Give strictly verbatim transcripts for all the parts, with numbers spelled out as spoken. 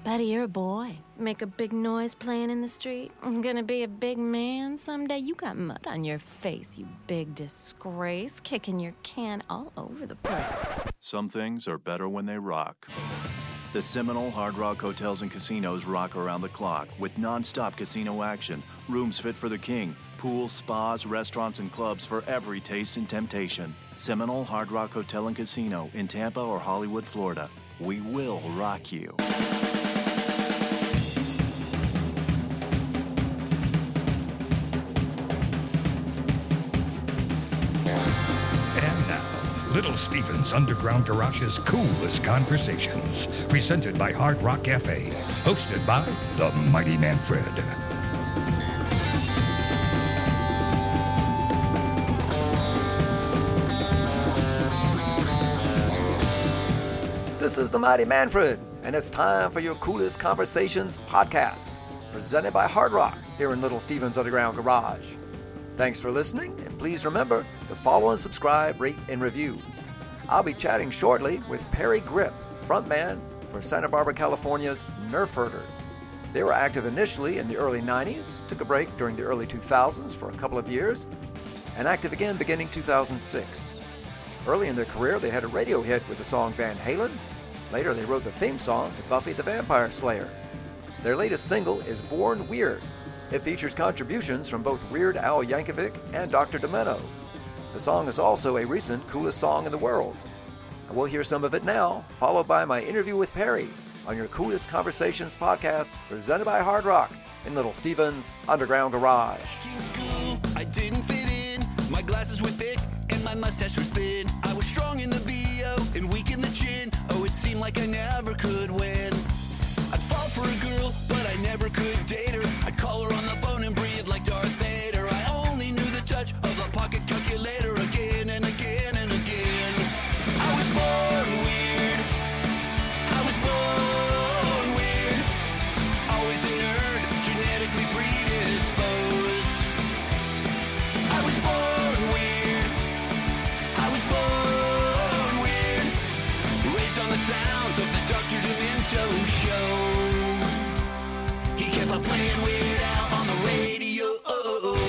Buddy, you're a boy. Make a big noise playing in the street. I'm gonna be a big man someday. You got mud on your face, you big disgrace. Kicking your can all over the place. Some things are better when they rock. The Seminole Hard Rock Hotels and Casinos rock around the clock with non-stop casino action, rooms fit for the king, pools, spas, restaurants, and clubs for every taste and temptation. Seminole Hard Rock Hotel and Casino in Tampa or Hollywood, Florida. We will rock you. Little Steven's Underground Garage's Coolest Conversations, presented by Hard Rock Cafe, hosted by the Mighty Manfred. This is the Mighty Manfred, and it's time for your Coolest Conversations podcast, presented by Hard Rock here in Little Steven's Underground Garage. Thanks for listening, and please remember to follow and subscribe, rate, and review. I'll be chatting shortly with Perry Grip, frontman for Santa Barbara, California's Nerf Herder. They were active initially in the early nineties, took a break during the early two thousands for a couple of years, and active again beginning two thousand six. Early in their career, they had a radio hit with the song Van Halen. Later, they wrote the theme song to Buffy the Vampire Slayer. Their latest single is Born Weird. It features contributions from both Weird Al Yankovic and Doctor Demento. The song is also a recent Coolest Song in the World. And we'll hear some of it now, followed by my interview with Perry on your Coolest Conversations podcast, presented by Hard Rock in Little Steven's Underground Garage. In school, I didn't fit in. My glasses were thick and my mustache was thin. I was strong in the B O and weak in the chin. Oh, it seemed like I never could win. I'd fall for a girl, but I never could date her. I'd call her on the phone and breathe like Darth Vader. I only knew the touch of a pocket calculator again and again and again. I was born weird. I was born weird. Always a nerd, genetically predisposed. I was born weird. I was born weird. Raised on the sounds of the Doctor Demento show. He kept on playing Weird Al on the radio. Oh, oh,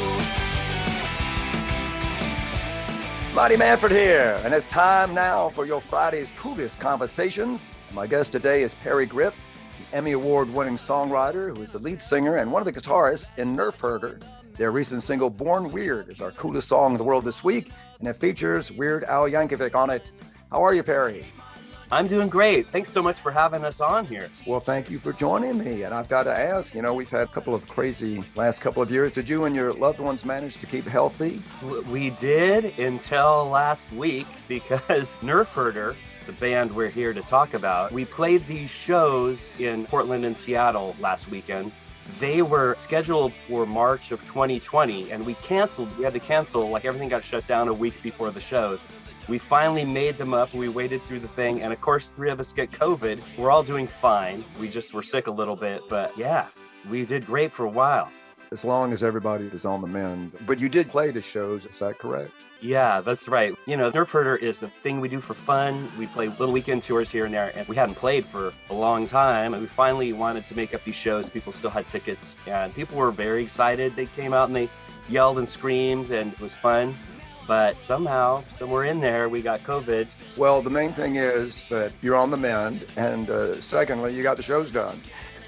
oh. Mighty Manfred here, and it's time now for your Friday's Coolest Conversations. My guest today is Perry Grip, the Emmy Award-winning songwriter who is the lead singer and one of the guitarists in Nerf Herder. Their recent single, Born Weird, is our coolest song in the world this week, and it features Weird Al Yankovic on it. How are you, Perry? I'm doing great. Thanks so much for having us on here. Well, thank you for joining me. And I've got to ask, you know, we've had a couple of crazy last couple of years. Did you and your loved ones manage to keep healthy? We did until last week because Nerf Herder, the band we're here to talk about, we played these shows in Portland and Seattle last weekend. They were scheduled for March of twenty twenty, and we canceled. We had to cancel, like everything got shut down a week before the shows. We finally made them up. We waited through the thing. And of course, three of us get COVID. We're all doing fine. We just were sick a little bit. But yeah, we did great for a while. As long as everybody is on the mend. But you did play the shows, is that correct? Yeah, that's right. You know, Nerf Herder is a thing we do for fun. We play little weekend tours here and there, and we hadn't played for a long time. And we finally wanted to make up these shows. People still had tickets, and people were very excited. They came out and they yelled and screamed, and it was fun. But somehow, somewhere in there, we got COVID. Well, the main thing is that you're on the mend, and uh, secondly, you got the shows done.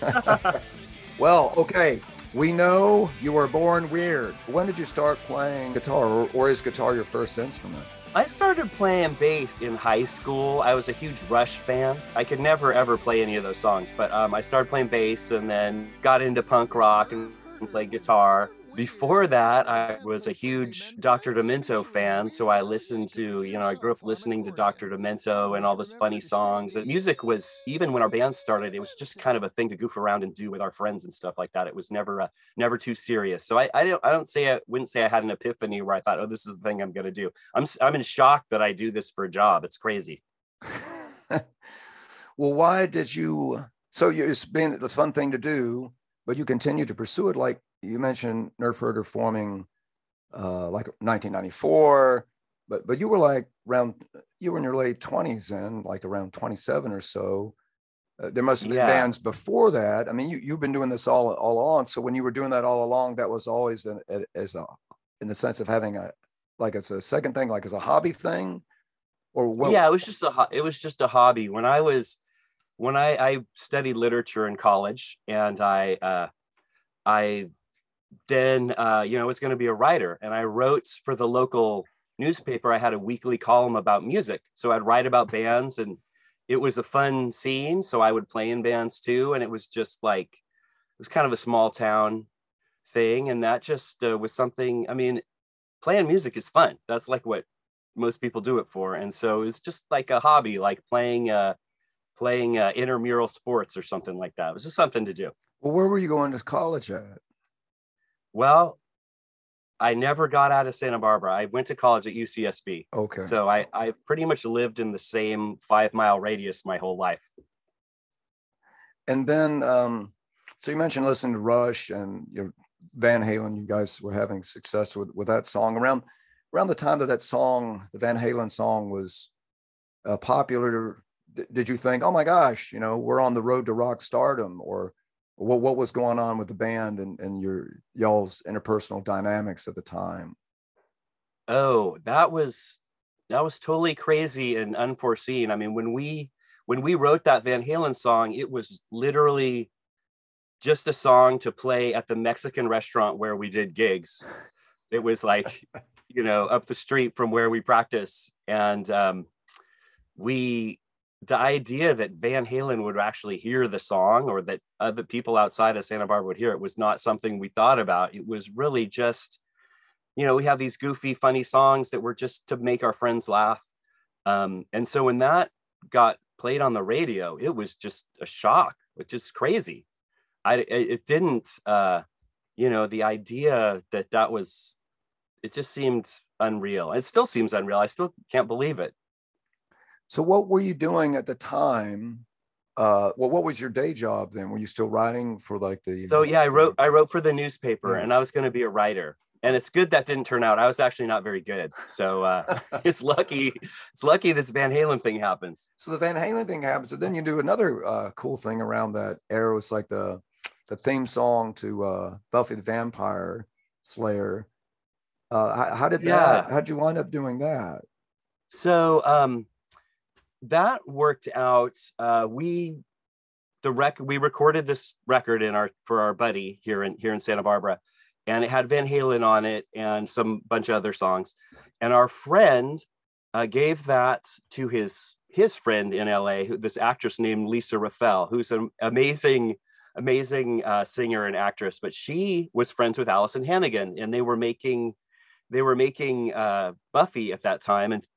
Well, okay, we know you were born weird. When did you start playing guitar, or, or is guitar your first instrument? I started playing bass in high school. I was a huge Rush fan. I could never, ever play any of those songs, but um, I started playing bass and then got into punk rock and, and played guitar. Before that, I was a huge Doctor Demento fan, so I listened to, you know, I grew up listening to Doctor Demento and all those funny songs. And music was, even when our band started, it was just kind of a thing to goof around and do with our friends and stuff like that. It was never, uh, never too serious. So I, I don't, I don't say, I wouldn't say I had an epiphany where I thought, oh, this is the thing I'm going to do. I'm, I'm in shock that I do this for a job. It's crazy. Well, why did you? So you, it's been the fun thing to do, but you continue to pursue it. Like you mentioned, Nerf Herder forming uh, like nineteen ninety-four, but but you were like around, you were in your late twenties then, like around twenty-seven or so. Uh, there must have been Yeah. bands before that. I mean, you, you've been doing this all, all along. So when you were doing that all along, that was always an, a, as a, in the sense of having a, like it's a second thing, like as a hobby thing, or what? Yeah, it was just a ho- it was just a hobby. When I was when I, I studied literature in college, and I uh, I then uh, you know was going to be a writer, and I wrote for the local newspaper. I had a weekly column about music, so I'd write about bands, and it was a fun scene. So I would play in bands too, and it was just like it was kind of a small town thing, and that just uh, was something. I mean, playing music is fun. That's like what most people do it for, and so it's just like a hobby, like playing uh playing uh, intramural sports or something like that. It was just something to do. Well, where were you going to college at? Well, I never got out of Santa Barbara. I went to college at U C S B. Okay. So I I pretty much lived in the same five mile radius my whole life. And then, um, so you mentioned listening to Rush and your Van Halen. You guys were having success with, with that song around around the time that that song, the Van Halen song, was uh, popular. D- did you think, oh my gosh, you know, we're on the road to rock stardom, or what? What was going on with the band and and your y'all's interpersonal dynamics at the time? Oh, that was that was totally crazy and unforeseen. I mean, when we when we wrote that Van Halen song, it was literally just a song to play at the Mexican restaurant where we did gigs. It was like, you know, up the street from where we practice. And um, we, the idea that Van Halen would actually hear the song, or that other people outside of Santa Barbara would hear it, was not something we thought about. It was really just, you know, we have these goofy, funny songs that were just to make our friends laugh. Um, and so when that got played on the radio, it was just a shock, which is crazy. I, it didn't, uh, you know, the idea that that was, it just seemed unreal. It still seems unreal. I still can't believe it. So what were you doing at the time? Uh, well, what was your day job then? Were you still writing for like the? So yeah, I wrote, I wrote for the newspaper, Yeah. and I was going to be a writer. And it's good that didn't turn out. I was actually not very good. So uh, it's lucky, it's lucky this Van Halen thing happens. So the Van Halen thing happens, and then you do another uh, cool thing around that era. It's like the the theme song to uh, Buffy the Vampire Slayer. Uh, how, how did that? Yeah. How'd you wind up doing that? So um, that worked out. Uh, we the rec we recorded this record in our for our buddy here in here in Santa Barbara, and it had Van Halen on it and some bunch of other songs. And our friend uh, gave that to his his friend in L A, who, this actress named Lisa Raffel, who's an amazing, amazing uh, singer and actress. But she was friends with Allison Hannigan, and they were making they were making uh, Buffy at that time. And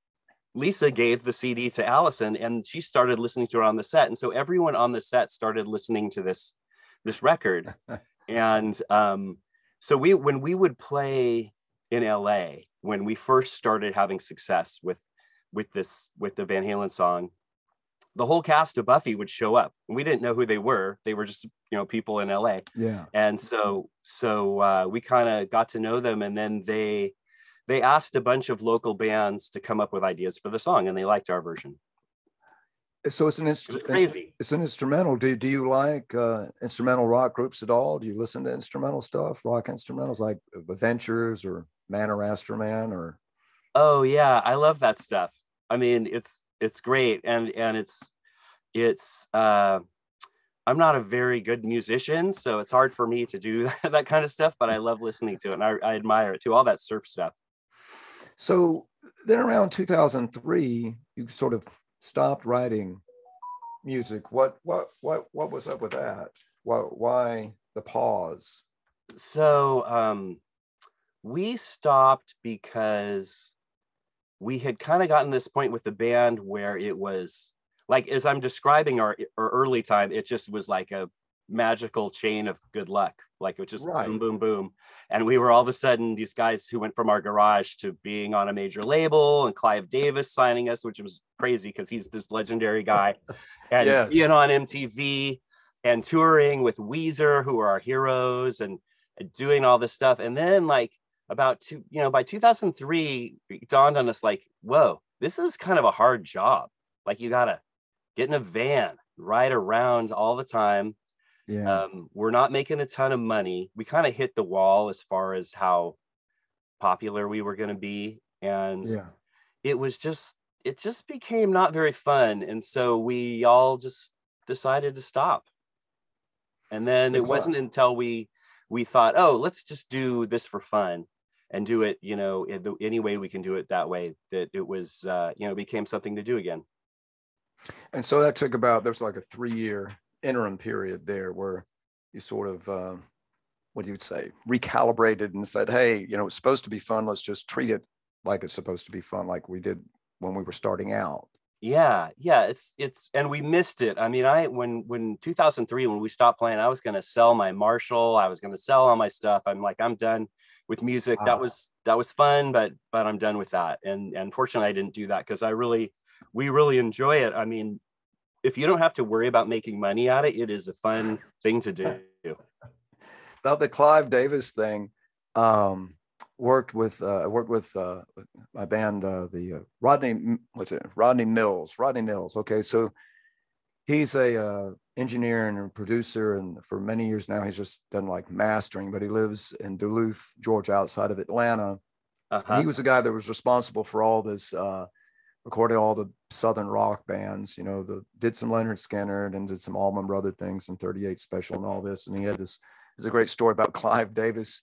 Lisa gave the C D to Allison, and she started listening to it on the set. And so everyone on the set started listening to this this record. And um, so we, when we would play in L A, when we first started having success with, with this, with the Van Halen song, the whole cast of Buffy would show up. And we didn't know who they were. They were just, you know, people in L A. Yeah. And so, so uh, we kind of got to know them. And then they, they asked a bunch of local bands to come up with ideas for the song, and they liked our version. So it's an It was instru- crazy. It's an instrumental. Do do you like uh, instrumental rock groups at all? Do you listen to instrumental stuff, rock instrumentals like The Ventures or Man or Astroman or? Oh yeah, I love that stuff. I mean, it's it's great, and and it's it's. Uh, I'm not a very good musician, so it's hard for me to do that kind of stuff. But I love listening to it, and I, I admire it too. All that surf stuff. So then around two thousand three, you sort of stopped writing music. What what what what was up with that? Why why the pause? So um, we stopped because we had kind of gotten this point with the band where it was like, as I'm describing our, our early time, it just was like a magical chain of good luck. Like it was just Right. boom, boom, boom. And we were all of a sudden these guys who went from our garage to being on a major label, and Clive Davis signing us, which was crazy because he's this legendary guy. And Yes. being on M T V and touring with Weezer, who are our heroes, and, and doing all this stuff. And then like about two, you know, by two thousand three, it dawned on us like, whoa, this is kind of a hard job. Like you gotta get in a van, ride around all the time. Yeah. Um, we're not making a ton of money. We kind of hit the wall as far as how popular we were going to be. And Yeah. it was just, it just became not very fun. And so we all just decided to stop. And then it wasn't until we, we thought, oh, let's just do this for fun and do it, you know, in the, any way we can do it that way, that it was, uh, you know, became something to do again. And so that took about, there was like a three year interim period there where you sort of, uh, what do you say, recalibrated and said, hey, you know, it's supposed to be fun. Let's just treat it like it's supposed to be fun, like we did when we were starting out. Yeah, yeah, it's it's and we missed it. I mean, I when when two thousand three, when we stopped playing, I was going to sell my Marshall. I was going to sell all my stuff. I'm like, I'm done with music. Wow. That was that was fun, but but I'm done with that. And and fortunately, I didn't do that because I really we really enjoy it. I mean, if you don't have to worry about making money at it, it is a fun thing to do. About the Clive Davis thing, um, worked with uh, worked with uh, my band, uh, the uh, Rodney, what's it, Rodney Mills, Rodney Mills. Okay, so he's a uh, engineer and a producer, and for many years now he's just done like mastering. But he lives in Duluth, Georgia, outside of Atlanta. Uh-huh. He was the guy that was responsible for all this, uh, recorded all the Southern rock bands. You know, the did some Leonard Skinner and did some Allman Brother things and thirty-eight Special and all this. And he had this. There's a great story about Clive Davis.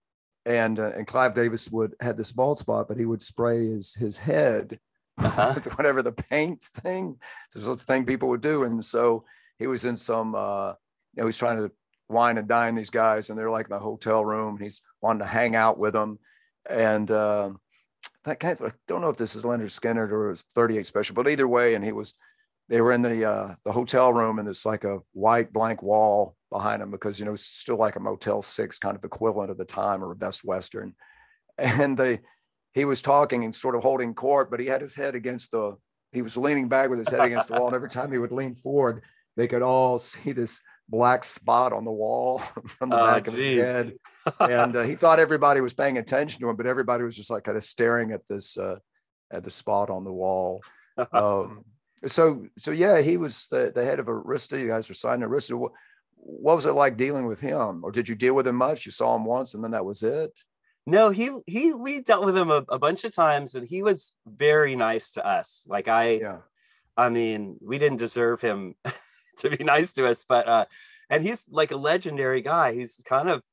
And uh, and Clive Davis would had this bald spot, but he would spray his his head uh-huh. with whatever the paint thing. There's a thing people would do, and so he was in some. Uh, you know, he's trying to wine and dine these guys, and they're like in the hotel room. And he's wanting to hang out with them, and uh, that kind of, I don't know if this is Leonard Skinner or it was thirty-eight Special, but either way, and he was. They were in the uh, the hotel room, and there's like a white blank wall behind them because, you know, it's still like a Motel six kind of equivalent of the time or a Best Western. And they, he was talking and sort of holding court, but he had his head against the, he was leaning back with his head against the wall. And every time he would lean forward, they could all see this black spot on the wall from the oh, back geez. of his head. And uh, he thought everybody was paying attention to him, but everybody was just like kind of staring at this, uh, at the spot on the wall. Um, so, so yeah, he was the, the head of Arista. You guys were signed to Arista. What, what was it like dealing with him? Or did you deal with him much? You saw him once and then that was it? No, he, he, we dealt with him a, a bunch of times, and he was very nice to us. Like I, yeah. I mean, we didn't deserve him to be nice to us, but, uh, and he's like a legendary guy. He's kind of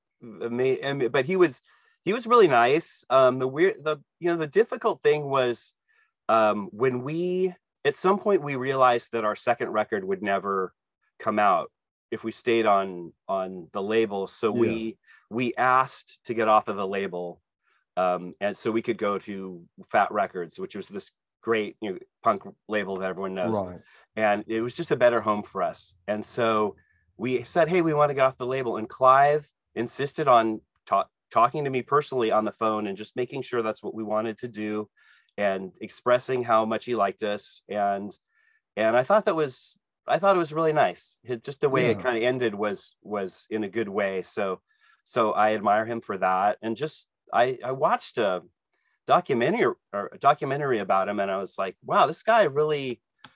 amazing, but he was, he was really nice. Um, the weird, the, you know, the difficult thing was, um, when we, at some point we realized that our second record would never come out if we stayed on on the label. So yeah. we we asked to get off of the label, um, and so we could go to Fat Records, which was this great, you know, punk label that everyone knows. Right. And it was just a better home for us. And so we said, hey, we want to get off the label. And Clive insisted on ta- talking to me personally on the phone and just making sure that's what we wanted to do and expressing how much he liked us. And and I thought that was I thought it was really nice. It, just the way yeah. it kind of ended was was in a good way. So so I admire him for that. And just I I watched a documentary or a documentary about him, and I was like, wow, this guy really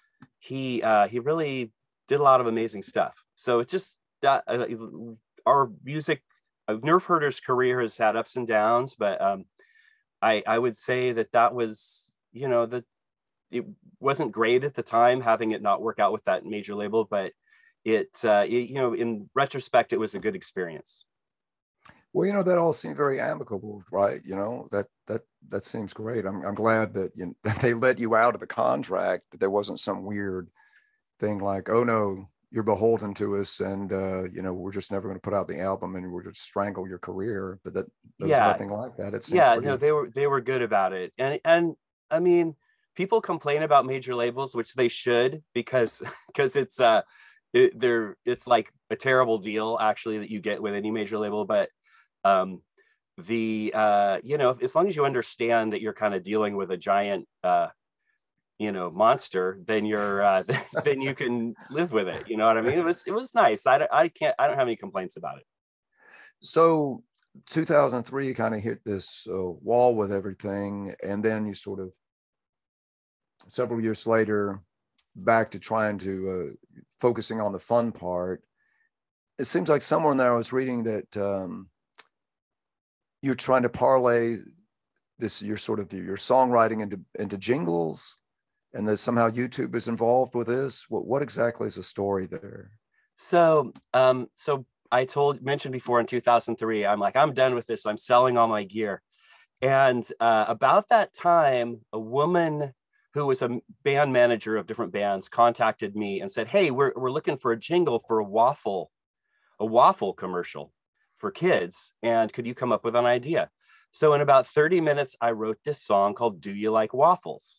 he uh, he really did a lot of amazing stuff. So it just that uh, our music uh, Nerf Herder's career has had ups and downs, but um, I I would say that that was, you know, that it wasn't great at the time having it not work out with that major label, but it, uh, it, you know, in retrospect, it was a good experience. Well, you know, that all seemed very amicable, right? You know, that, that, that seems great. I'm, I'm glad that, you know, that they let you out of the contract, that there wasn't some weird thing like, oh no, you're beholden to us. And, uh, you know, we're just never going to put out the album and we're just strangle your career. But that there was yeah. nothing like that. It seems yeah, pretty... no, they were, they were good about it. And, and I mean, people complain about major labels, which they should, because because it's uh it, they're it's like a terrible deal actually that you get with any major label. But um the uh you know, as long as you understand that you're kind of dealing with a giant uh you know monster, then you're uh then you can live with it. You know what I mean? It was it was nice. I I can't I don't have any complaints about it. So two thousand three, you kind of hit this uh, wall with everything, and then you sort of several years later, back to trying to uh, focusing on the fun part, it seems like somewhere in there I was reading that um, you're trying to parlay this your sort of your songwriting into into jingles, and that somehow YouTube is involved with this. What what exactly is the story there? So, um, so I told mentioned before in two thousand three, I'm like, I'm done with this. I'm selling all my gear. And uh, about that time, a woman who was a band manager of different bands contacted me and said, "Hey, we're we're looking for a jingle for a waffle, a waffle commercial for kids. And could you come up with an idea?" So in about thirty minutes, I wrote this song called "Do You Like Waffles?"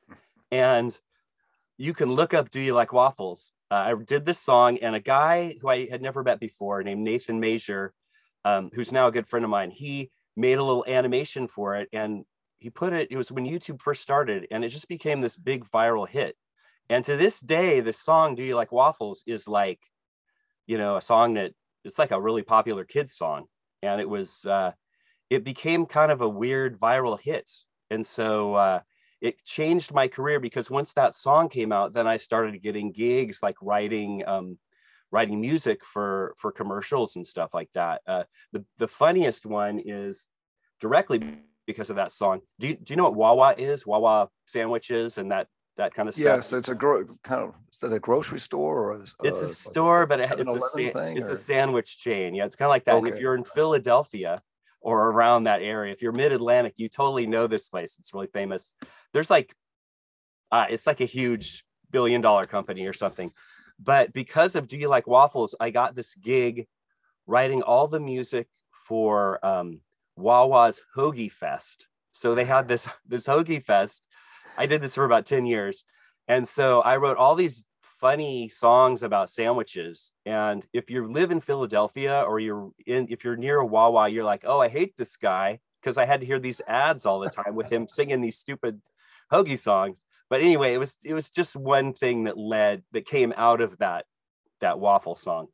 And you can look up "Do You Like Waffles?" Uh, I did this song, and a guy who I had never met before named Nathan Major, um, who's now a good friend of mine, he made a little animation for it, and he put it, it was when YouTube first started, and it just became this big viral hit. And to this day, the song "Do You Like Waffles?" is like, you know, a song that it's like a really popular kids song. And it was, uh, it became kind of a weird viral hit. And so uh, it changed my career, because once that song came out, then I started getting gigs like writing, um, writing music for, for commercials and stuff like that. Uh, the, the funniest one is directly because of that song. Do you, do you know what Wawa is? Wawa sandwiches and that, that kind of stuff? Yes, it's a gro- kind of, is that a grocery store or a, it's uh, a store, like a but it's a thing, it's or? a sandwich chain. Yeah, it's kind of like that. Okay. And if you're in Philadelphia or around that area, if you're mid-Atlantic, you totally know this place. It's really famous. There's like, uh, it's like a huge billion dollar company or something. But because of "Do You Like Waffles?", I got this gig writing all the music for um, Wawa's Hoagie Fest. So they had this this Hoagie Fest. I did this for about ten years. And so I wrote all these funny songs about sandwiches. And if you live in Philadelphia, or you're in, if you're near a Wawa, you're like, "Oh, I hate this guy," because I had to hear these ads all the time with him singing these stupid hoagie songs. But anyway, it was it was just one thing that led that came out of that that waffle song.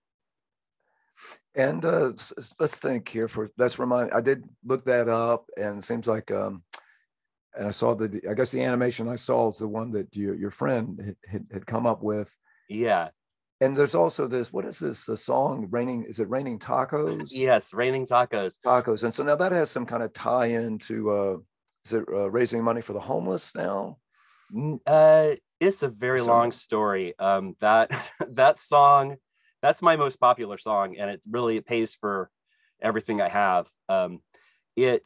And uh, let's think here for let's remind. I did look that up, and it seems like um, and I saw the, I guess the animation I saw is the one that you, your friend had, had come up with. Yeah. And there's also this, what is this a song, Raining, is it Raining Tacos? Yes, Raining Tacos. Tacos. And so now that has some kind of tie into, uh, is it uh, raising money for the homeless now? Uh, it's a very so, long story. Um, that, that song, that's my most popular song, and it really, it pays for everything I have. Um, it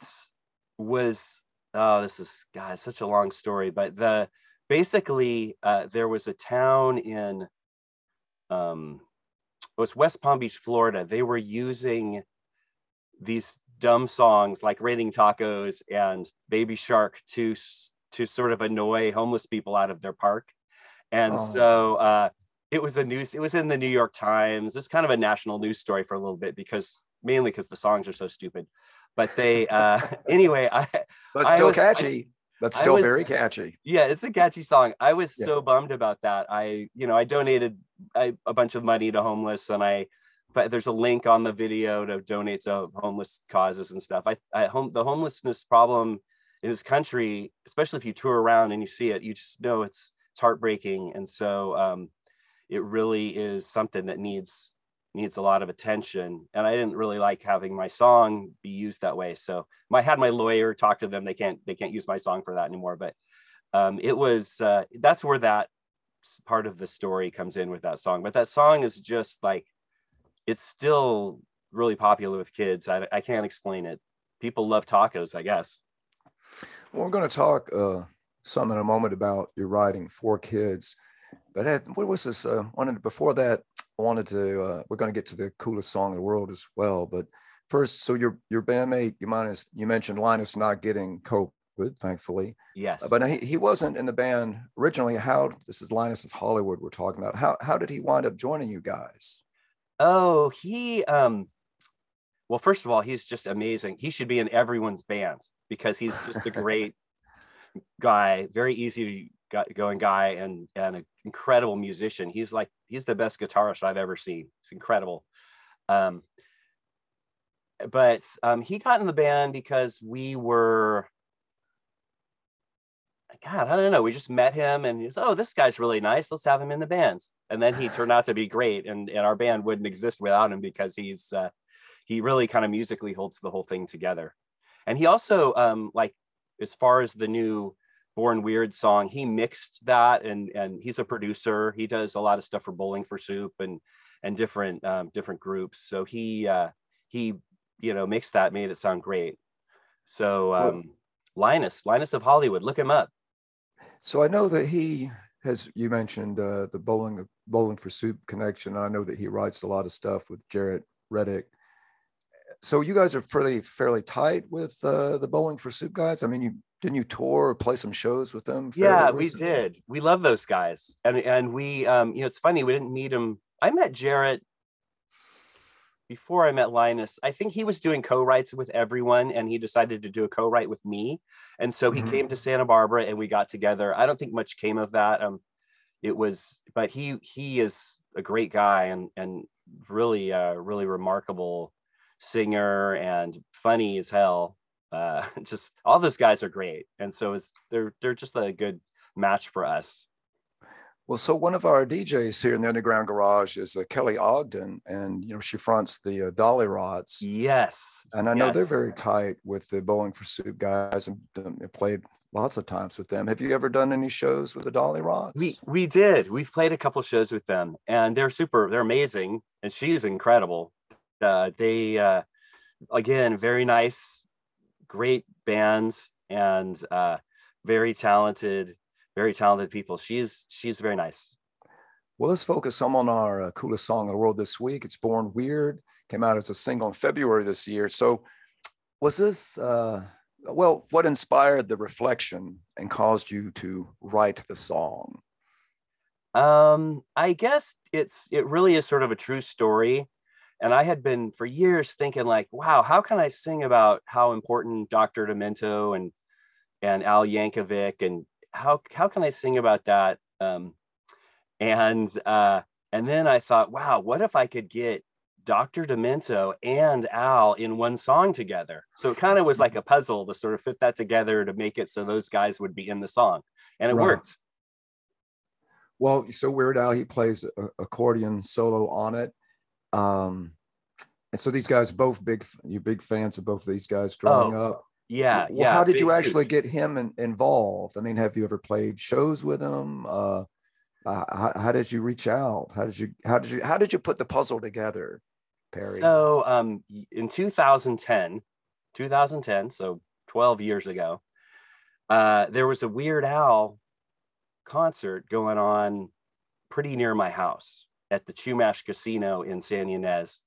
was, oh, this is, God, such a long story, but the, basically, uh, there was a town in, um, it was West Palm Beach, Florida. They were using these dumb songs like Raining Tacos and Baby Shark to, to sort of annoy homeless people out of their park. And oh. so uh, it was a news, it was in the New York Times. It's kind of a national news story for a little bit, because mainly because the songs are so stupid. But they, uh, anyway, I, but still I was, catchy. I, That's still was, very catchy. Yeah, it's a catchy song. I was yeah. so bummed about that. I, you know, I donated I, a bunch of money to homeless, and I, but there's a link on the video to donate to homeless causes and stuff. I, I home the homelessness problem in this country, especially if you tour around and you see it, you just know it's it's heartbreaking. And so um, it really is something that needs needs a lot of attention. And I didn't really like having my song be used that way. So I had my lawyer talk to them. They can't, they can't use my song for that anymore. But um, it was, uh, that's where that part of the story comes in with that song. But that song is just like, it's still really popular with kids. I, I can't explain it. People love tacos, I guess. Well, we're going to talk uh, some in a moment about your writing for kids. But had, what was this? Uh, wanted before that, I wanted to. Uh, we're going to get to the coolest song in the world as well. But first, so your your bandmate, you minus, you mentioned Linus not getting COVID, thankfully. Yes. Uh, but he, he wasn't in the band originally. How this is Linus of Hollywood we're talking about. How how did he wind up joining you guys? Oh, he. Um, well, first of all, he's just amazing. He should be in everyone's band, because he's just a great guy, very easy going guy, and and an incredible musician. He's like he's the best guitarist I've ever seen. It's incredible. Um, but um, he got in the band because we were God, I don't know. We just met him and he's, oh, this guy's really nice. Let's have him in the band. And then he turned out to be great. And, and our band wouldn't exist without him because he's, uh, he really kind of musically holds the whole thing together. And he also, um, like, as far as the new Born Weird song, he mixed that, and and he's a producer. He does a lot of stuff for Bowling for Soup and and different um, different groups. So he uh, he you know mixed that, made it sound great. So um, well, Linus Linus of Hollywood, look him up. So I know that he has. You mentioned uh, the Bowling Bowling for Soup connection. I know that he writes a lot of stuff with Jaret Reddick. So you guys are fairly fairly tight with uh, the Bowling for Soup guys. I mean, you didn't you tour or play some shows with them? Yeah, recently? we did. We love those guys, and and we, um, you know, it's funny, we didn't meet him. I met Jaret before I met Linus. I think he was doing co-writes with everyone, and he decided to do a co-write with me, and so he mm-hmm. came to Santa Barbara, and we got together. I don't think much came of that. Um, it was, but he he is a great guy, and and really, uh, really remarkable singer and funny as hell. Uh, just all those guys are great, and so it's they're they're just a good match for us. Well, so one of our D Js here in the Underground Garage is uh, Kelly Ogden, and you know she fronts the uh, Dolly Rods. Yes, and I yes. know they're very tight with the Bowling for Soup guys, and um, played lots of times with them. Have you ever done any shows with the Dolly Rods? We we did. We've played a couple shows with them, and they're super. They're amazing, and she's incredible. Uh, they uh, again very nice. Great band, and uh very talented very talented people. She's she's very nice. Well, let's focus some on our uh, coolest song in the world this week. It's Born Weird, came out as a single in February this year. So was this uh well what inspired the reflection and caused you to write the song? um I guess it's it really is sort of a true story. And I had been for years thinking like, wow, how can I sing about how important Doctor Demento and and Al Yankovic, and how how can I sing about that? Um, and uh, and then I thought, wow, what if I could get Doctor Demento and Al in one song together? So it kind of was like a puzzle to sort of fit that together to make it so those guys would be in the song, and it right. worked. Well, so Weird Al, he plays a accordion solo on it. Um, and so these guys, both big, you big fans of both of these guys growing oh, up. Yeah. Well, yeah. How did big, you actually huge. get him in, involved? I mean, have you ever played shows with him? Uh, uh, how, how did you reach out? How did you, how did you, how did you put the puzzle together, Perry? So, um, in two thousand ten, so twelve years ago, uh, there was a Weird Al concert going on pretty near my house at the Chumash Casino in San Ynez.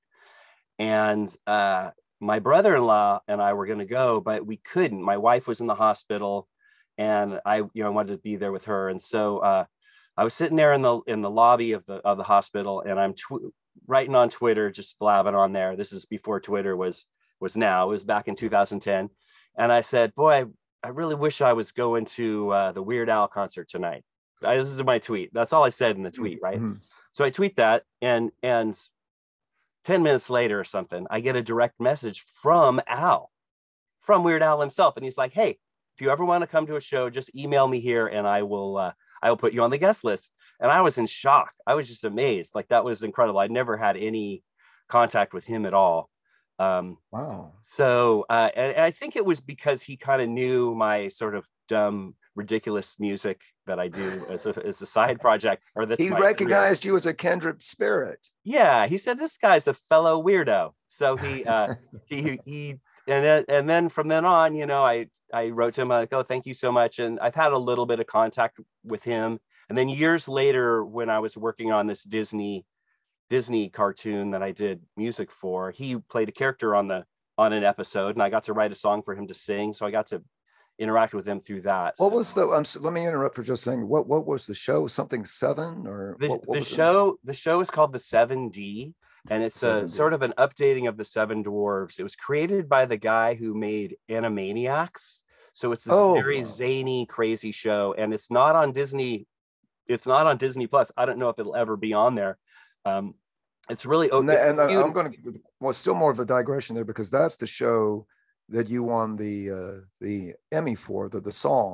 And uh, my brother-in-law and I were going to go, but we couldn't. My wife was in the hospital, and I, you know, wanted to be there with her. And so uh, I was sitting there in the in the lobby of the of the hospital, and I'm tw- writing on Twitter, just blabbing on there. This is before Twitter was was now. It was back in two thousand ten, and I said, "Boy, I, I really wish I was going to uh, the Weird Al concert tonight." I, this is my tweet. That's all I said in the tweet, right? Mm-hmm. So I tweet that, and and ten minutes later or something, I get a direct message from Al, from Weird Al himself, and he's like, "Hey, if you ever want to come to a show, just email me here, and I will uh, I will put you on the guest list." And I was in shock. I was just amazed. Like, that was incredible. I'd never had any contact with him at all. Um, wow. So, uh, and, and I think it was because he kind of knew my sort of dumb, ridiculous music that I do as a, as a side project. Or that's he recognized career. You as a kindred spirit. Yeah, he said, "This guy's a fellow weirdo." So he, uh, he, he, and then, and then from then on, you know, I, I wrote to him like, "Oh, thank you so much." And I've had a little bit of contact with him. And then years later, when I was working on this Disney, Disney cartoon that I did music for, he played a character on the on an episode, and I got to write a song for him to sing. So I got to interact with him through that. What so. was the? Um, let me interrupt for just saying. What what was the show? Something seven or the, what, what the was show? It? The show is called the seven D, and it's a sort of an updating of the Seven Dwarves. It was created by the guy who made Animaniacs. So it's this oh, very wow. zany, crazy show, and it's not on Disney. It's not on Disney Plus. I don't know if it'll ever be on there. Um, it's really and, that, and I'm going to well, still more of a digression there, because that's the show that you won the uh, the Emmy for, the the song.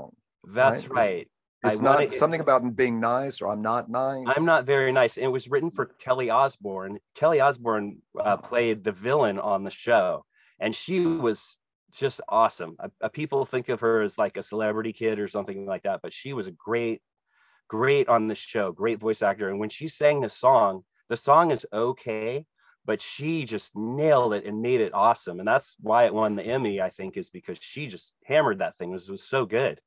That's right? right. It's, I it's not wanted, something about being nice or I'm not nice. I'm not very nice. And it was written for Kelly Osbourne. Kelly Osbourne uh, played the villain on the show, and she was just awesome. Uh, uh, people think of her as like a celebrity kid or something like that, but she was a great, great on the show, great voice actor. And when she sang the song, the song is okay, but she just nailed it and made it awesome. And that's why it won the Emmy, I think, is because she just hammered that thing. It was, it was so good.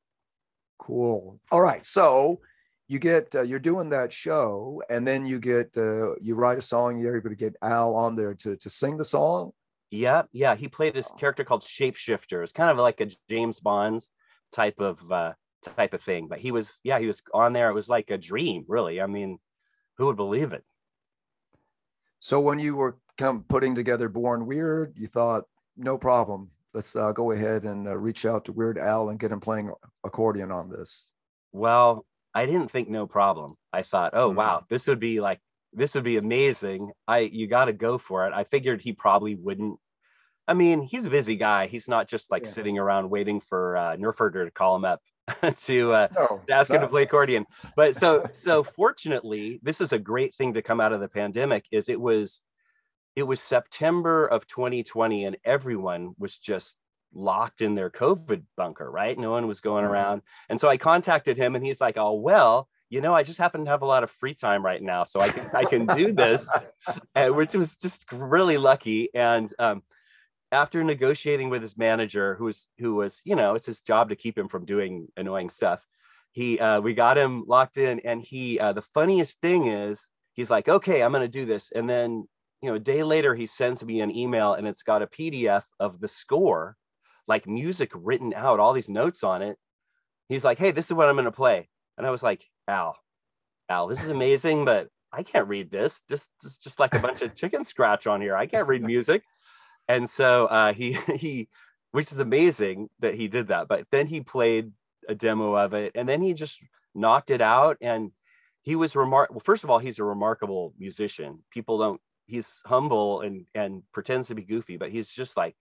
Cool. All right. So you get, uh, you're doing that show, and then you get, uh, you write a song, you're able to get Al on there to, to sing the song. Yeah. Yeah. He played this character called Shapeshifter. It's kind of like a James Bond's type of, uh, type of thing. But he was, yeah, he was on there. It was like a dream, really. I mean, who would believe it? So when you were come putting together Born Weird, you thought, no problem. Let's uh, go ahead and uh, reach out to Weird Al and get him playing accordion on this. Well, I didn't think no problem. I thought, oh, Mm. wow, this would be like, this would be amazing. I, you got to go for it. I figured he probably wouldn't. I mean, he's a busy guy. He's not just like Yeah. sitting around waiting for uh, Nerfurter to call him up to, uh, No, to ask it's him to not. play accordion. But so, so fortunately, this is a great thing to come out of the pandemic. Is it was, it was September of twenty twenty, and everyone was just locked in their COVID bunker, right? No one was going Right. around. And so I contacted him, and he's like, oh, well, you know, I just happen to have a lot of free time right now, so I can, I can do this, and which was just really lucky. And um, after negotiating with his manager, who was, who was, you know, it's his job to keep him from doing annoying stuff. He, uh, we got him locked in, and he, uh, the funniest thing is, he's like, okay, I'm going to do this. And then, you know, a day later, he sends me an email, and it's got a P D F of the score, like music written out, all these notes on it. He's like, hey, this is what I'm going to play. And I was like, Al, Al, this is amazing, but I can't read this. This, this is just like a bunch of chicken scratch on here. I can't read music. And so uh, he, he, which is amazing that he did that. But then he played a demo of it, and then he just knocked it out. And he was remarkable. Well, first of all, he's a remarkable musician. People don't, he's humble and, and pretends to be goofy, but he's just like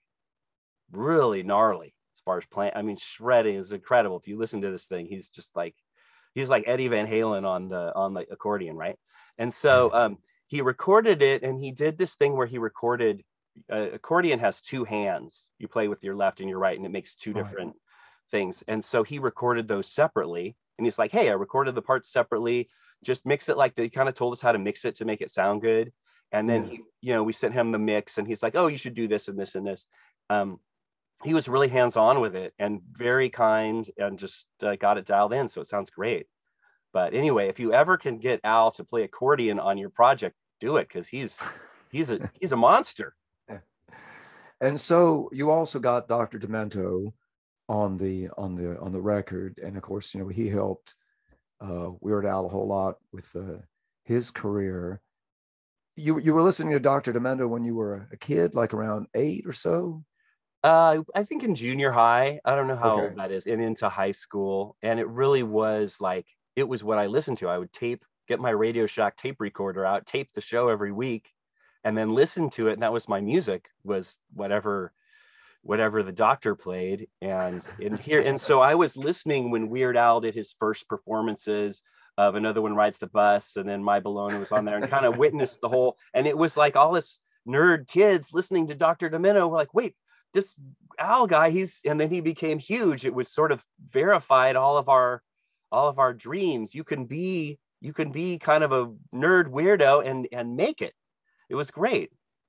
really gnarly as far as playing. I mean, shredding is incredible. If you listen to this thing, he's just like, he's like Eddie Van Halen on the, on the accordion. Right. And so um, he recorded it, and he did this thing where he recorded, uh, accordion has two hands. You play with your left and your right, and it makes two Right. different things. And so he recorded those separately, and he's like, hey, I recorded the parts separately, just mix it like they kind of told us how to mix it to make it sound good. And then, Yeah. he, you know, we sent him the mix, and he's like, oh, you should do this and this and this. Um, he was really hands-on with it and very kind, and just uh, got it dialed in. So it sounds great. But anyway, if you ever can get Al to play accordion on your project, do it, because he's he's a he's a monster. And so you also got Doctor Demento on the on the on the record, and of course, you know, he helped uh, Weird Al a whole lot with uh, his career. You you were listening to Doctor Demento when you were a kid, like around eight or so. Uh, I think in junior high, I don't know how Okay. old that is, and into high school. And it really was like, it was what I listened to. I would tape, get my Radio Shack tape recorder out, tape the show every week, and then listen to it. And that was my music, was whatever, whatever the doctor played. And in here, and so I was listening when Weird Al did his first performances of Another One Rides the Bus, and then My Bologna was on there, and kind of witnessed the whole, and it was like all this nerd kids listening to Doctor Demento were like, wait, this Al guy, he's, and then he became huge. It was sort of verified all of our, all of our dreams. You can be, you can be kind of a nerd weirdo and, and make it. It was great.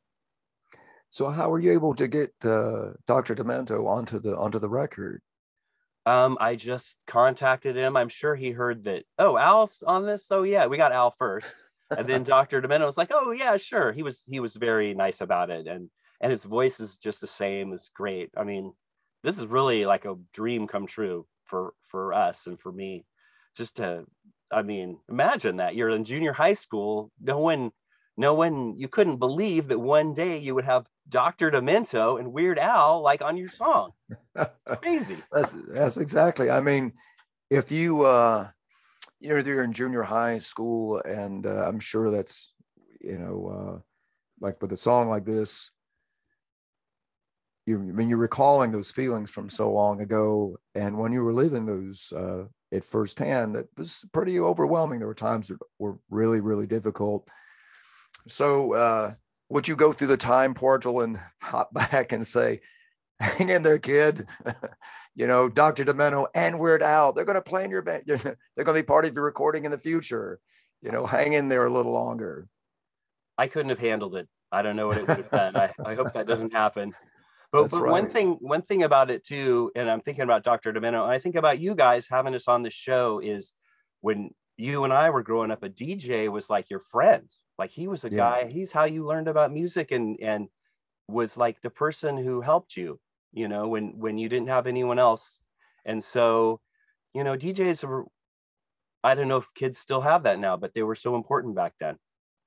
So how were you able to get uh, Doctor Demento onto the onto the record? Um, I just contacted him. I'm sure he heard that, oh, Al's on this. So yeah, we got Al first. And then Doctor Demento was like, oh yeah, sure. He was, he was very nice about it. And, and his voice is just the same. It's great. I mean, this is really like a dream come true for, for us and for me. Just to, I mean, imagine that you're in junior high school. No one, no one, you couldn't believe that one day you would have Doctor Demento and Weird Al like on your song. Crazy. That's that's exactly. I mean, if you uh, you know, you're in junior high school, and uh, I'm sure that's, you know, uh, like with a song like this, you, I mean, you're recalling those feelings from so long ago, and when you were living those uh, at firsthand, that was pretty overwhelming. There were times that were really, really difficult. So, uh, would you go through the time portal and hop back and say, "Hang in there, kid"? You know, Doctor Demento and Weird Al, they're going to play in your band. They're going to be part of your recording in the future. You know, hang in there a little longer. I couldn't have handled it. I don't know what it would have been. I, I hope that doesn't happen. But, but right. one thing, one thing about it too, and I'm thinking about Doctor Demento, and I think about you guys having us on the show, is when you and I were growing up, a D J was like your friend. Like he was a yeah. guy, he's how you learned about music, and and was like the person who helped you, you know, when when you didn't have anyone else. And so, you know, D Js were, I don't know if kids still have that now, but they were so important back then.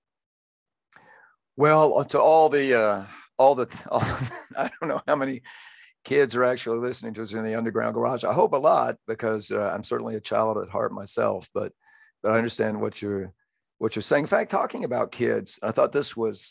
Well, to all the, uh, all the, all, I don't know how many kids are actually listening to us in the Underground Garage. I hope a lot, because uh, I'm certainly a child at heart myself, but, but I understand what you're, what you're saying. In fact, talking about kids, I thought this was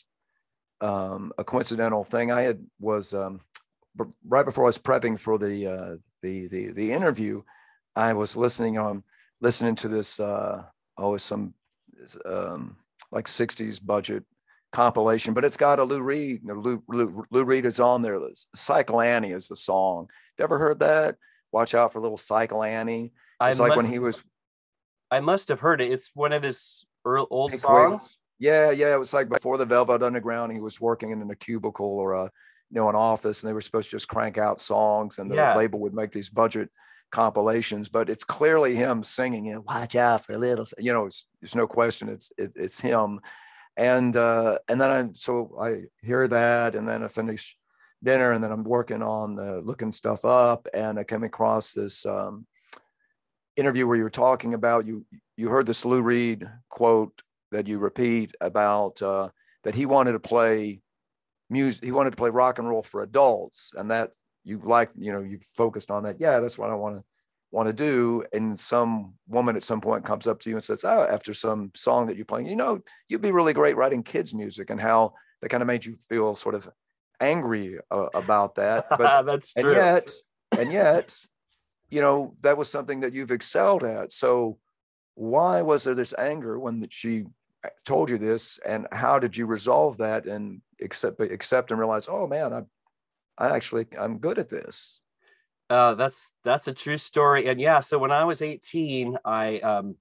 um, a coincidental thing. I had was um, b- right before I was prepping for the, uh, the, the, the interview, I was listening on, listening to this, uh, oh, some um, like sixties budget compilation, but it's got a Lou Reed. Lou, Lou, Lou Reed is on there. Cycle Annie is the song. You ever heard that? Watch out for little Cycle Annie. It's like must, when he was. I must have heard it. It's one of his early, old Pink songs. Wig. Yeah, yeah. It was like before the Velvet Underground. He was working in a cubicle or a, you know, an office, and they were supposed to just crank out songs, and the yeah. label would make these budget compilations. But it's clearly him singing. You know, watch out for little. You know, it's, there's no question. It's it, it's him. And uh, and then I so I hear that, and then I finish dinner, and then I'm working on uh, looking stuff up, and I came across this um, interview where you were talking about you you heard this Lou Reed quote that you repeat about uh, that he wanted to play music, he wanted to play rock and roll for adults, and that you like you know you focused on that. Yeah, that's what I want to want to do. And some woman at some point comes up to you and says, oh, after some song that you're playing, you know, you'd be really great writing kids music, and how that kind of made you feel sort of angry uh, about that. But that's and true. yet, and yet, you know, that was something that you've excelled at. So why was there this anger when she told you this, and how did you resolve that and accept, accept and realize, oh man, I, I actually, I'm good at this? Uh, that's that's a true story. And yeah, so when I was eighteen, I um,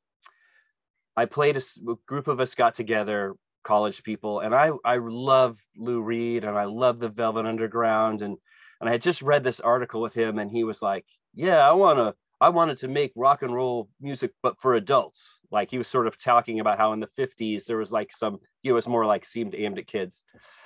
I played a, a group of us got together, college people, and I I love Lou Reed, and I love the Velvet Underground, and and I had just read this article with him, and he was like, yeah, I wanna I wanted to make rock and roll music, but for adults. Like he was sort of talking about how in the fifties there was like some, it was more like seemed aimed at kids,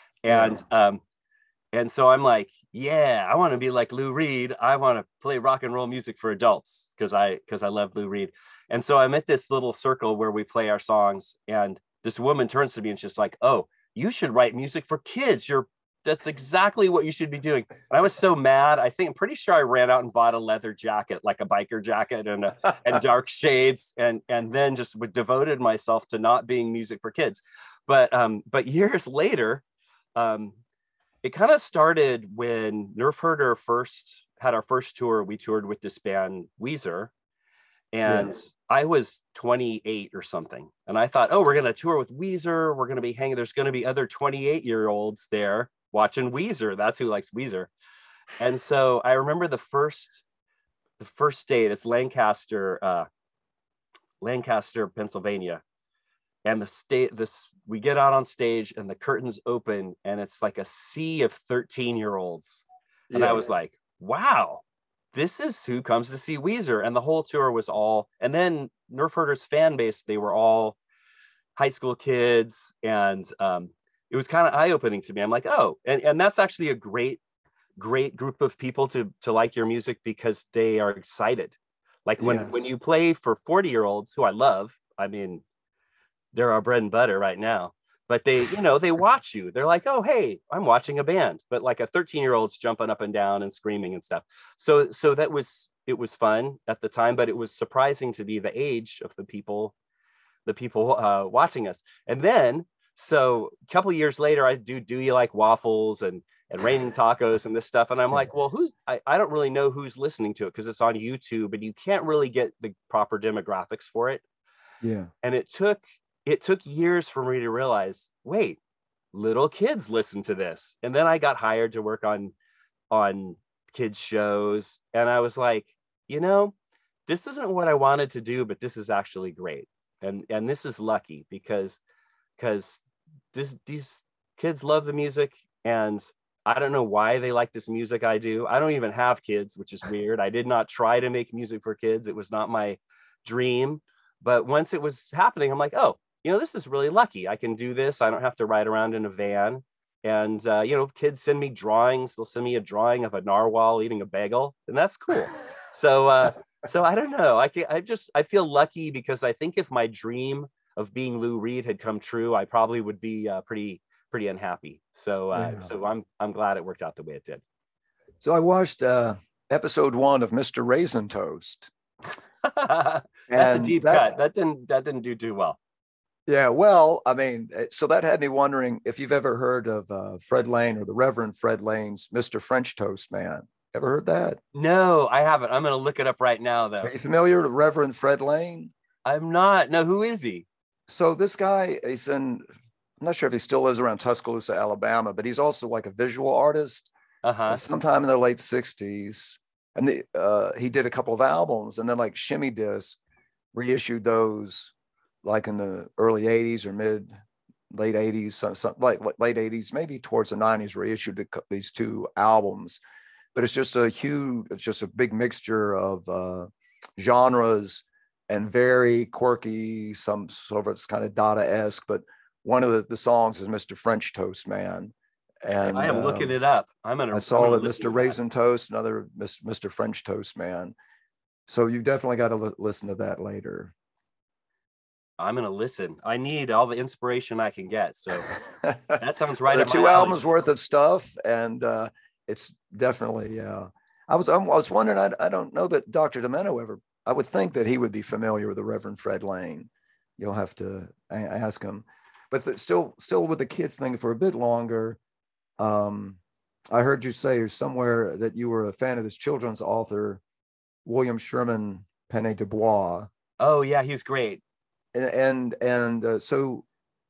and yeah. um. And so I'm like, yeah, I want to be like Lou Reed. I want to play rock and roll music for adults because I because I love Lou Reed. And so I'm at this little circle where we play our songs, and this woman turns to me and she's like, oh, you should write music for kids. You're that's exactly what you should be doing. And I was so mad. I think I'm pretty sure I ran out and bought a leather jacket, like a biker jacket, and a, and dark shades, and and then just devoted myself to not being music for kids. But um, but years later, um. it kind of started when Nerf Herder first had our first tour. We toured with this band Weezer, and yeah. I was twenty-eight or something. And I thought, oh, we're going to tour with Weezer. We're going to be hanging. There's going to be other twenty-eight year olds there watching Weezer. That's who likes Weezer. And so I remember the first, the first date, it's Lancaster, uh, Lancaster, Pennsylvania. And the state, this, we get out on stage and the curtains open, and it's like a sea of thirteen year olds. And yeah. I was like, wow, this is who comes to see Weezer. And the whole tour was all, and then Nerf Herder's fan base, they were all high school kids. And um, it was kind of eye opening to me. I'm like, oh, and, and that's actually a great, great group of people to, to like your music, because they are excited. Like when, yes. when you play for forty year olds, who I love, I mean, they're our bread and butter right now, but they, you know, they watch you. They're like, oh, hey, I'm watching a band. But like a thirteen year old's jumping up and down and screaming and stuff. So, so that was, it was fun at the time, but it was surprising to be the age of the people, the people uh, watching us. And then, so a couple of years later, I do, Do You Like Waffles? And, and Raining Tacos and this stuff. And I'm like, well, who's, I, I don't really know who's listening to it because it's on YouTube and you can't really get the proper demographics for it. Yeah. And it took, it took years for me to realize, wait, little kids listen to this. And then I got hired to work on, on kids shows. And I was like, you know, this isn't what I wanted to do, but this is actually great. And, and this is lucky because, because this, these kids love the music, and I don't know why they like this music I do. I don't even have kids, which is weird. I did not try to make music for kids. It was not my dream. But once it was happening, I'm like, oh, you know, this is really lucky. I can do this. I don't have to ride around in a van. And, uh, you know, kids send me drawings. They'll send me a drawing of a narwhal eating a bagel, and that's cool. so, uh, so I don't know. I can I just, I feel lucky because I think if my dream of being Lou Reed had come true, I probably would be uh, pretty, pretty unhappy. So, uh, yeah. so I'm, I'm glad it worked out the way it did. So I watched uh, episode one of Mister Raisin Toast. That's a deep that, cut. That didn't, that didn't do too well. Yeah. Well, I mean, so that had me wondering if you've ever heard of uh, Fred Lane or the Reverend Fred Lane's Mister French Toast Man. Ever heard that? No, I haven't. I'm going to look it up right now, though. Are you familiar with Reverend Fred Lane? I'm not. No, who is he? So this guy, he's in, I'm not sure if he still lives around Tuscaloosa, Alabama, but he's also like a visual artist. Uh-huh. Sometime in the late sixties. And the, uh, he did a couple of albums, and then like Shimmy Disc reissued those like in the early eighties or mid, late eighties, some, some, like late eighties, maybe towards the nineties, reissued the, these two albums. But it's just a huge, it's just a big mixture of uh, genres and very quirky, some sort of it's kind of Dada-esque, but one of the, the songs is Mister French Toast Man. And I am um, looking it up. I'm gonna. I saw I'm that Mister Raisin that. Toast, another Mister French Toast Man. So you definitely got to li- listen to that later. I'm gonna listen. I need all the inspiration I can get. So that sounds right. There are two albums worth of stuff, and uh, it's definitely. Yeah, uh, I was. I was wondering. I, I don't know that Doctor Demento ever. I would think that he would be familiar with the Reverend Fred Lane. You'll have to ask him. But the, still, still with the kids thing for a bit longer. Um, I heard you say somewhere that you were a fan of this children's author, William Sherman Penne Dubois. Oh yeah, he's great. And and, and uh, so,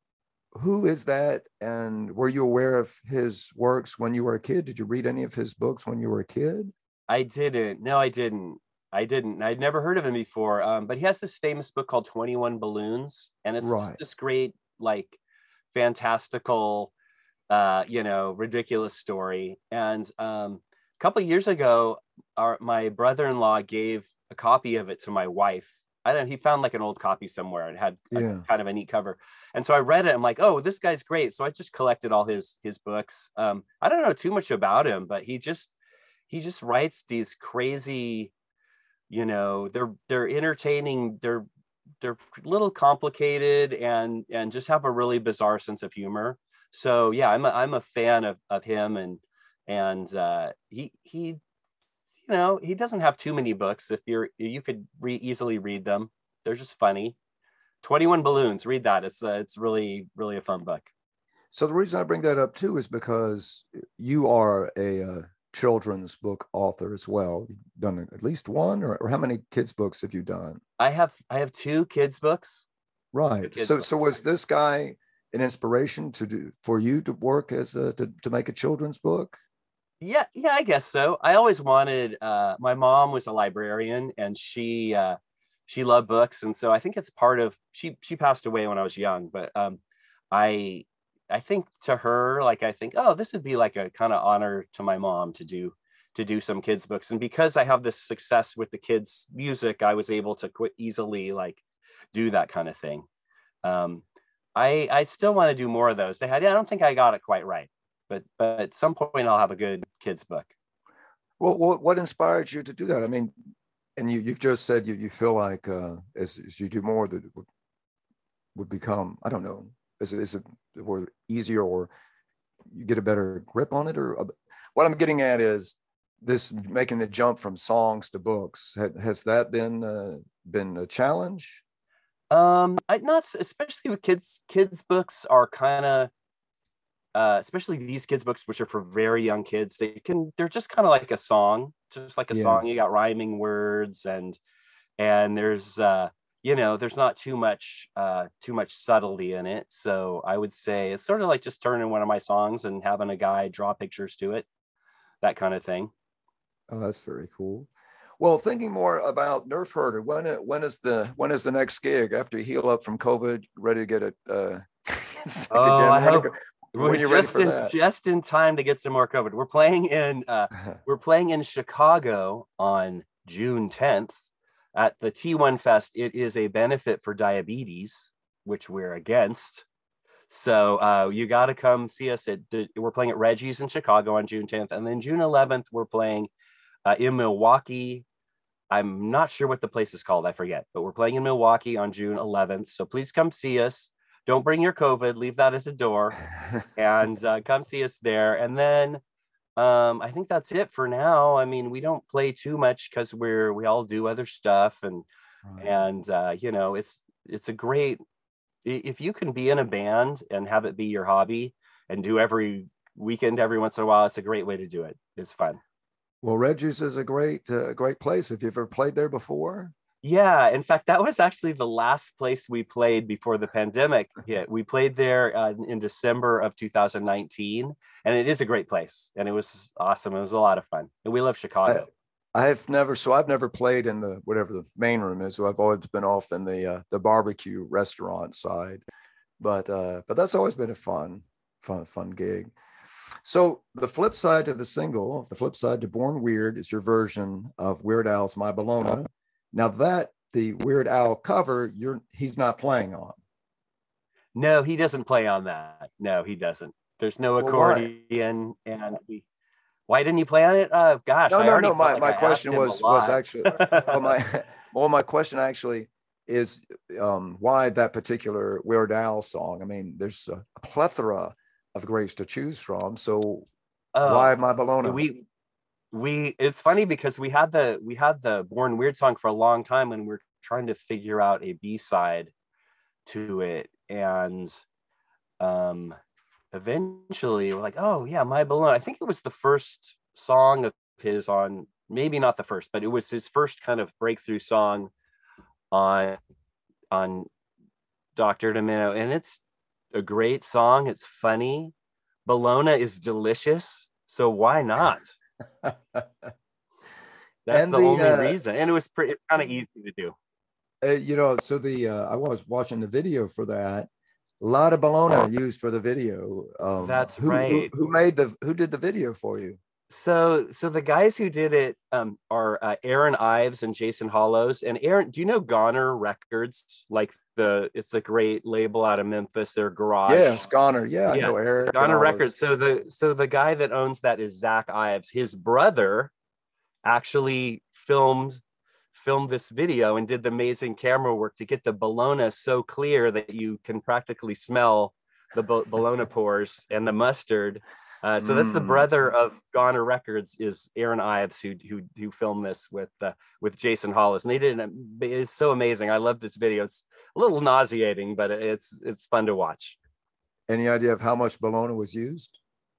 who is that? And were you aware of his works when you were a kid? Did you read any of his books when you were a kid? I didn't. No, I didn't. I didn't. I'd never heard of him before. Um, but he has this famous book called twenty-one Balloons, and it's right. this great, like, fantastical. Uh, you know, ridiculous story. And um, a couple of years ago, our my brother-in-law gave a copy of it to my wife. I don't know, he found like an old copy somewhere and had a, yeah. kind of a neat cover. And so I read it. I'm like, oh, this guy's great. So I just collected all his his books. Um, I don't know too much about him, but he just he just writes these crazy, you know, they're they're entertaining. They're they're a little complicated and and just have a really bizarre sense of humor. So yeah, I'm a, I'm a fan of, of him, and and uh, he he, you know, he doesn't have too many books. If you're you could re- easily read them. They're just funny. twenty-one Balloons, read that. It's uh, it's really really a fun book. So the reason I bring that up too is because you are a uh, children's book author as well. You've done at least one, or, or how many kids books have you done? I have I have two kids books. Right. So books. So was this guy an inspiration to do for you to work as a to, to make a children's book? Yeah, yeah, I guess so. I always wanted. Uh, my mom was a librarian, and she uh, she loved books, and so I think it's part of. She she passed away when I was young, but um, I I think to her, like I think, oh, this would be like a kind of honor to my mom to do to do some kids books, and because I have this success with the kids' music, I was able to quite easily like do that kind of thing. Um, I, I still want to do more of those. They had, I don't think I got it quite right, but but at some point I'll have a good kids book. Well, what, what inspired you to do that? I mean, and you, you've just said you, you feel like uh, as, as you do more that it would, would become, I don't know, is it, is it or easier or you get a better grip on it? Or what I'm getting at is this making the jump from songs to books. Has, has that been uh, been a challenge? Um, I not especially with kids. Kids books are kind of uh, especially these kids books, which are for very young kids, they can, they're just kind of like a song, just like a Yeah. song. You got rhyming words and, and there's, uh, you know, there's not too much, uh, too much subtlety in it. So I would say it's sort of like just turning one of my songs and having a guy draw pictures to it, that kind of thing. Oh, that's very cool. Well, thinking more about Nerf Herder, when when is the when is the next gig after you heal up from COVID, ready to get it? Uh, oh, I hope when we're you're ready just for in that. just in time to get some more COVID. We're playing in uh, we're playing in Chicago on June tenth at the T one Fest. It is a benefit for diabetes, which we're against. So uh, you got to come see us at. We're playing at Reggie's in Chicago on June tenth, and then June eleventh we're playing uh, in Milwaukee. I'm not sure what the place is called. I forget, but we're playing in Milwaukee on June eleventh. So please come see us. Don't bring your COVID. Leave that at the door and uh, come see us there. And then um, I think that's it for now. I mean, we don't play too much because we're we all do other stuff. And, right. and uh, you know, it's it's a great, if you can be in a band and have it be your hobby and do every weekend, every once in a while, it's a great way to do it. It's fun. Well, Reggie's is a great, uh, great place. Have you ever played there before? Yeah, in fact, that was actually the last place we played before the pandemic hit. We played there uh, in December of two thousand nineteen, and it is a great place, and it was awesome. It was a lot of fun, and we love Chicago. I, I've never, so I've never played in the whatever the main room is. So I've always been off in the uh, the barbecue restaurant side, but uh, but that's always been a fun, fun, fun gig. So the flip side to the single, the flip side to Born Weird is your version of Weird Al's My Bologna. Now that the Weird Al cover, you're he's not playing on. No, he doesn't play on that. No, he doesn't. There's no Well, accordion, why? and we. Why didn't he play on it? Uh, gosh, no, I no, no. My like my I question was was actually well, my well, my question actually is um, why that particular Weird Al song? I mean, there's a plethora of greats to choose from. So oh, why My Bologna? We we it's funny because we had the we had the Born Weird song for a long time and we we're trying to figure out a B-side to it. And um eventually we're like, oh yeah, My Bologna. I think it was the first song of his on, maybe not the first, but it was his first kind of breakthrough song on on Doctor Demento. And it's a great song. It's funny. Bologna is delicious. So why not? That's and the, the only uh, reason. And it was pretty kind of easy to do. Uh, you know, so the uh, I was watching the video for that. A lot of bologna used for the video. Um, That's who, right. Who, who made the who did the video for you? So, so the guys who did it um, are uh, Aaron Ives and Jason Hollows. And Aaron, do you know Goner Records? Like the, it's a great label out of Memphis. Their garage. Yeah, it's Goner. Yeah, yeah. I know Eric. Goner Records. So the, so the guy that owns that is Zach Ives. His brother actually filmed, filmed this video and did the amazing camera work to get the bologna so clear that you can practically smell the bo- bologna pores and the mustard. Uh, so that's the brother of Goner Records is Aaron Ives, who who who filmed this with uh, with Jason Hollis, and they did it. It's so amazing. I love this video. It's a little nauseating, but it's it's fun to watch. Any idea of how much bologna was used?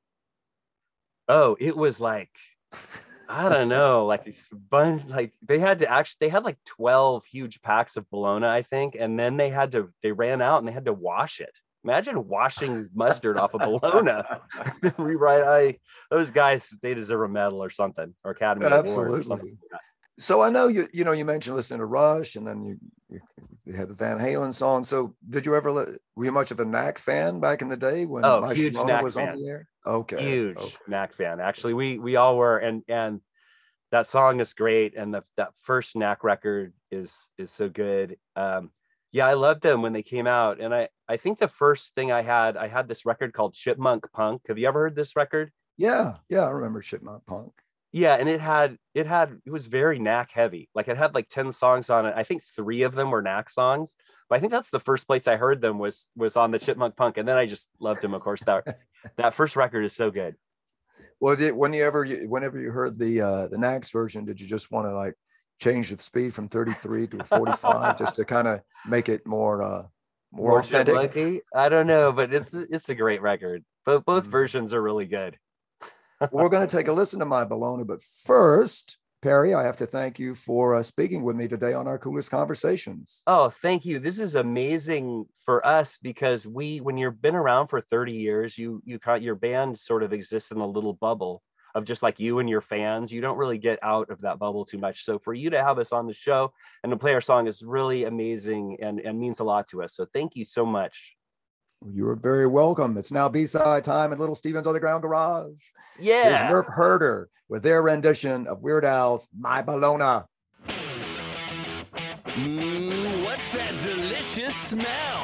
Oh, it was like I don't know, like a bunch. Like they had to actually they had like twelve huge packs of bologna, I think, and then they had to they ran out and they had to wash it. Imagine washing mustard off of bologna. Rewrite. I those guys, they deserve a medal or something, or Academy Absolutely. Award or something like that. So I know you. You know, you mentioned listening to Rush, and then you, you, you had the Van Halen song. So did you ever? Were you much of a Knack fan back in the day when oh, My huge Shimona Knack was fan. on the air? Okay, huge okay. Knack fan. Actually, we we all were, and and that song is great, and the that first Knack record is is so good. Um, Yeah, I loved them when they came out. And I, I think the first thing I had, I had this record called Chipmunk Punk. Have you ever heard this record? Yeah, yeah, I remember Chipmunk Punk. Yeah, and it had, it had, it was very Knack heavy. Like it had like ten songs on it. I think three of them were Knack songs. But I think that's the first place I heard them was was on the Chipmunk Punk. And then I just loved them, of course. That that first record is so good. Well, did when you ever, whenever you heard the uh, the Knack's version, did you just want to like change the speed from thirty-three to forty-five just to kind of make it more uh more, More authentic. Lucky? I don't know, but it's it's a great record. But both mm-hmm. versions are really good. We're going to take a listen to My Bologna, but first, Perry, I have to thank you for uh, speaking with me today on our Coolest Conversations. Oh, thank you. This is amazing for us because we, when you've been around for thirty years, you you your band sort of exists in a little bubble of just like you and your fans. You don't really get out of that bubble too much. So for you to have us on the show and to play our song is really amazing and, and means a lot to us. So thank you so much. You're very welcome. It's now B-side time at Little Steven's Underground Garage. Yeah. Here's Nerf Herder with their rendition of Weird Al's My Bologna. Mmm, what's that delicious smell?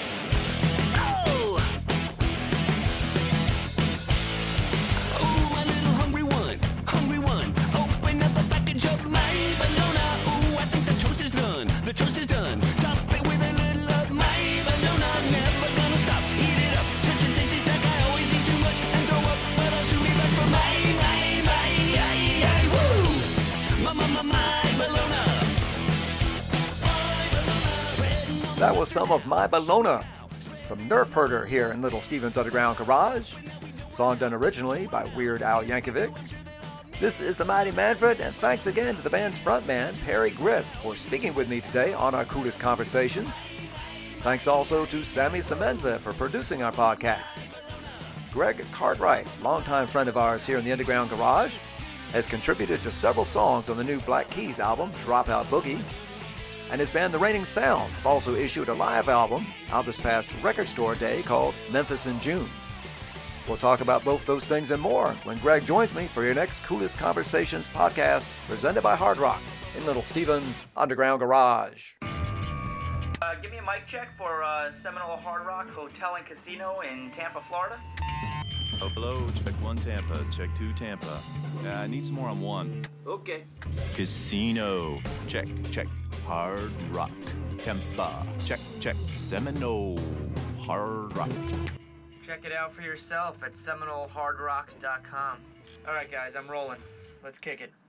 That was some of My Bologna from Nerf Herder here in Little Steven's Underground Garage. Song done originally by Weird Al Yankovic. This is the Mighty Manfred, and thanks again to the band's frontman, Perry Grip, for speaking with me today on our Coolest Conversations. Thanks also to Sammy Semenza for producing our podcast. Greg Cartwright, longtime friend of ours here in the Underground Garage, has contributed to several songs on the new Black Keys album, Dropout Boogie. And his band The Raining Sound have also issued a live album out this past record store day called Memphis in June. We'll talk about both those things and more when Greg joins me for your next Coolest Conversations podcast presented by Hard Rock in Little Steven's Underground Garage. Uh, give me a mic check for uh, Seminole Hard Rock Hotel and Casino in Tampa, Florida. Oh, hello, check one Tampa, check two Tampa. Uh, I need some more on one. Okay. Casino, check, check. Hard Rock, Tampa, check, check. Seminole, Hard Rock. Check it out for yourself at seminole hard rock dot com. All right, guys, I'm rolling. Let's kick it.